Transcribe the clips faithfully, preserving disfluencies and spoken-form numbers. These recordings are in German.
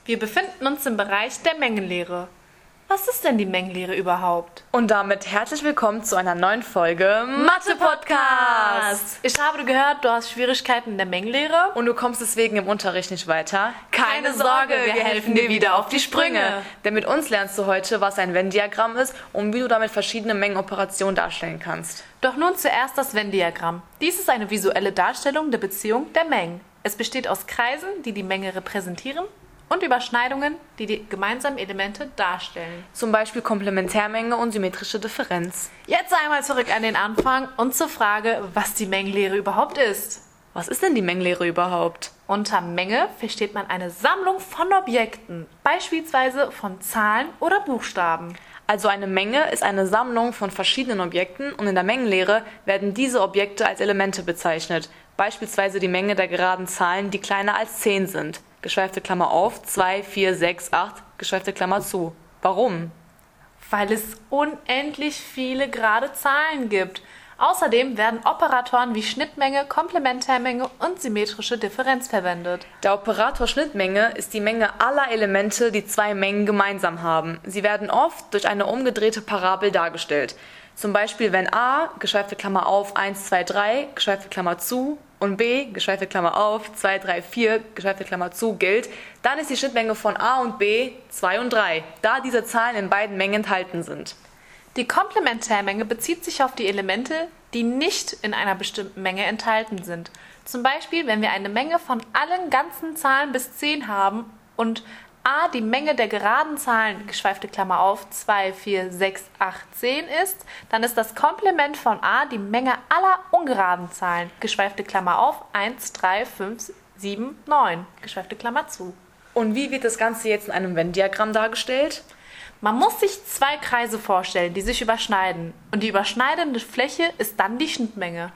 Wir befinden uns im Bereich der Mengenlehre. Was ist denn die Mengenlehre überhaupt? Und damit herzlich willkommen zu einer neuen Folge Mathe-Podcast. Ich habe gehört, du hast Schwierigkeiten in der Mengenlehre. Und du kommst deswegen im Unterricht nicht weiter? Keine Sorge, wir helfen dir wieder auf die Sprünge. Denn mit uns lernst du heute, was ein Venn-Diagramm ist und wie du damit verschiedene Mengenoperationen darstellen kannst. Doch nun zuerst das Venn-Diagramm. Dies ist eine visuelle Darstellung der Beziehung der Mengen. Es besteht aus Kreisen, die die Menge repräsentieren, und Überschneidungen, die die gemeinsamen Elemente darstellen. Zum Beispiel Komplementärmenge und symmetrische Differenz. Jetzt einmal zurück an den Anfang und zur Frage, was die Mengenlehre überhaupt ist. Was ist denn die Mengenlehre überhaupt? Unter Menge versteht man eine Sammlung von Objekten, beispielsweise von Zahlen oder Buchstaben. Also eine Menge ist eine Sammlung von verschiedenen Objekten und in der Mengenlehre werden diese Objekte als Elemente bezeichnet. Beispielsweise die Menge der geraden Zahlen, die kleiner als zehn sind. Geschweifte Klammer auf, zwei, vier, sechs, acht, geschweifte Klammer zu. Warum? Weil es unendlich viele gerade Zahlen gibt. Außerdem werden Operatoren wie Schnittmenge, Komplementärmenge und symmetrische Differenz verwendet. Der Operator Schnittmenge ist die Menge aller Elemente, die zwei Mengen gemeinsam haben. Sie werden oft durch eine umgedrehte Parabel dargestellt. Zum Beispiel, wenn a, geschweifte Klammer auf, eins, zwei, drei, geschweifte Klammer zu, und b, geschweifte Klammer auf, zwei, drei, vier, geschweifte Klammer zu, gilt, dann ist die Schnittmenge von a und b zwei und drei, da diese Zahlen in beiden Mengen enthalten sind. Die Komplementärmenge bezieht sich auf die Elemente, die nicht in einer bestimmten Menge enthalten sind. Zum Beispiel, wenn wir eine Menge von allen ganzen Zahlen bis zehn haben und a die Menge der geraden Zahlen, geschweifte Klammer auf, zwei, vier, sechs, acht, zehn ist, dann ist das Komplement von a die Menge aller ungeraden Zahlen, geschweifte Klammer auf, eins, drei, fünf, sieben, neun, geschweifte Klammer zu. Und wie wird das Ganze jetzt in einem Venn-Diagramm dargestellt? Man muss sich zwei Kreise vorstellen, die sich überschneiden. Und die überschneidende Fläche ist dann die Schnittmenge.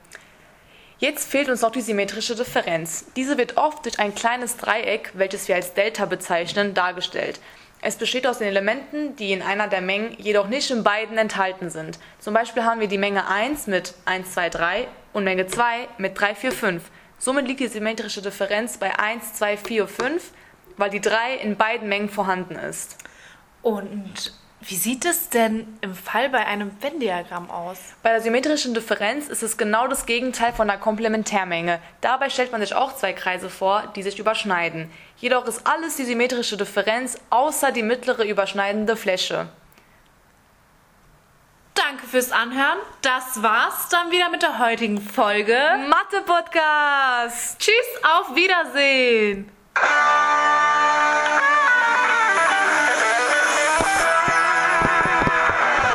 Jetzt fehlt uns noch die symmetrische Differenz. Diese wird oft durch ein kleines Dreieck, welches wir als Delta bezeichnen, dargestellt. Es besteht aus den Elementen, die in einer der Mengen jedoch nicht in beiden enthalten sind. Zum Beispiel haben wir die Menge eins mit eins, zwei, drei und Menge zwei mit drei, vier, fünf. Somit liegt die symmetrische Differenz bei eins, zwei, vier, fünf, weil die drei in beiden Mengen vorhanden ist. Und wie sieht es denn im Fall bei einem Venn-Diagramm aus? Bei der symmetrischen Differenz ist es genau das Gegenteil von der Komplementärmenge. Dabei stellt man sich auch zwei Kreise vor, die sich überschneiden. Jedoch ist alles die symmetrische Differenz, außer die mittlere überschneidende Fläche. Danke fürs Anhören. Das war's dann wieder mit der heutigen Folge Mathe-Podcast! Tschüss, auf Wiedersehen!